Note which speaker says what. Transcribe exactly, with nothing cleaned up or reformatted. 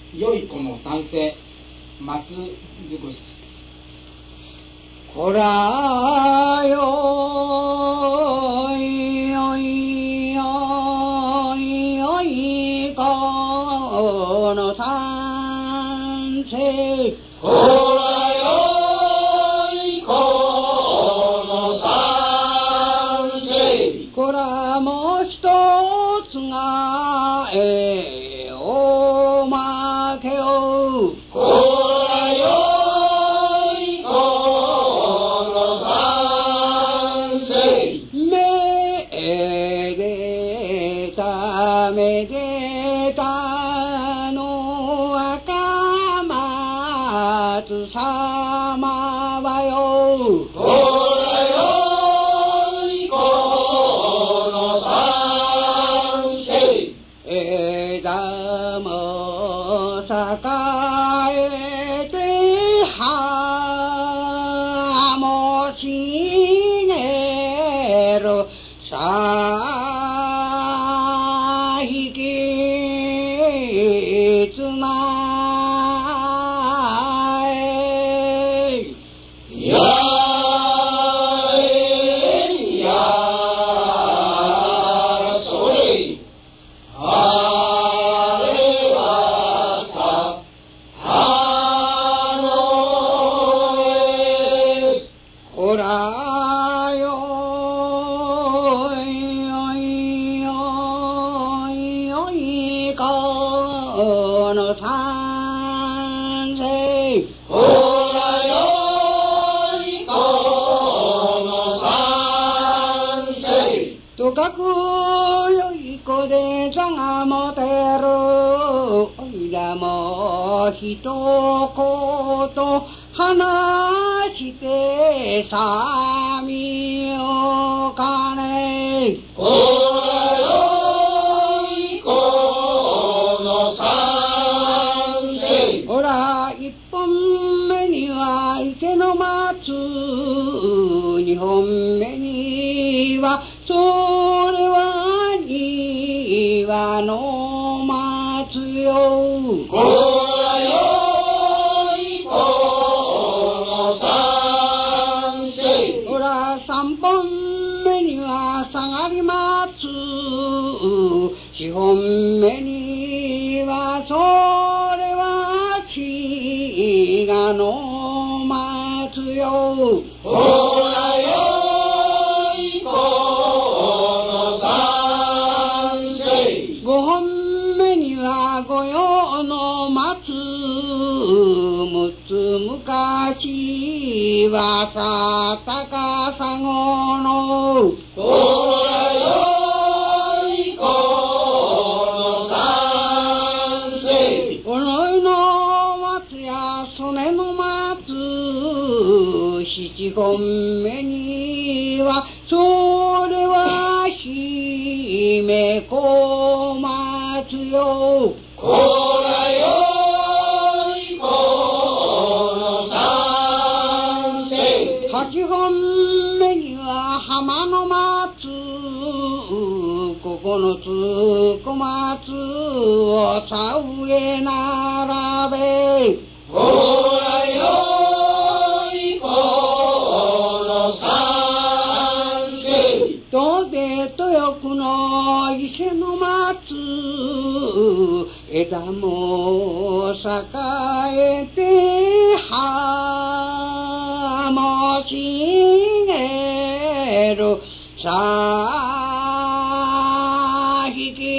Speaker 1: 良い子の三世松尽くし。
Speaker 2: こらよいよいよいよいこの三世。
Speaker 3: こらよいこの三世。
Speaker 2: こらも一つがえおまけを。
Speaker 3: こらよいこの三世。
Speaker 2: めでためでたの赤松様はよ。
Speaker 3: こらよいこの三世。
Speaker 2: 枝も栄えて葉も茂るさひきつなえ。
Speaker 3: やえやそれ。あれはさあのえ。
Speaker 2: こらよいよいよいよいこの三世。
Speaker 3: こらよいこの三世。
Speaker 2: とかくよい子で座が持てる。おいらも一言話してさみよかね。
Speaker 3: こらよいこの三世。
Speaker 2: ほら一本目には池の松、二本目にはそれは庭の松よ。
Speaker 3: こらよいこの三世。
Speaker 2: ほら三本目には下がり松、四本目にはそれは滋賀の松よ。
Speaker 3: こらよいこの三世。
Speaker 2: 五本目には御用の松、六つ昔はさ高砂の。
Speaker 3: こらよいこの三世。
Speaker 2: おのいの松や曽根の松、七本目にはそれは姫小松よ。
Speaker 3: こらよいこの三世。
Speaker 2: 八本目には浜の松、九つ小松をさ上並べ。
Speaker 3: こらよいこの三世。
Speaker 2: どで豊久の伊勢の松、枝も栄えて葉も茂るさひき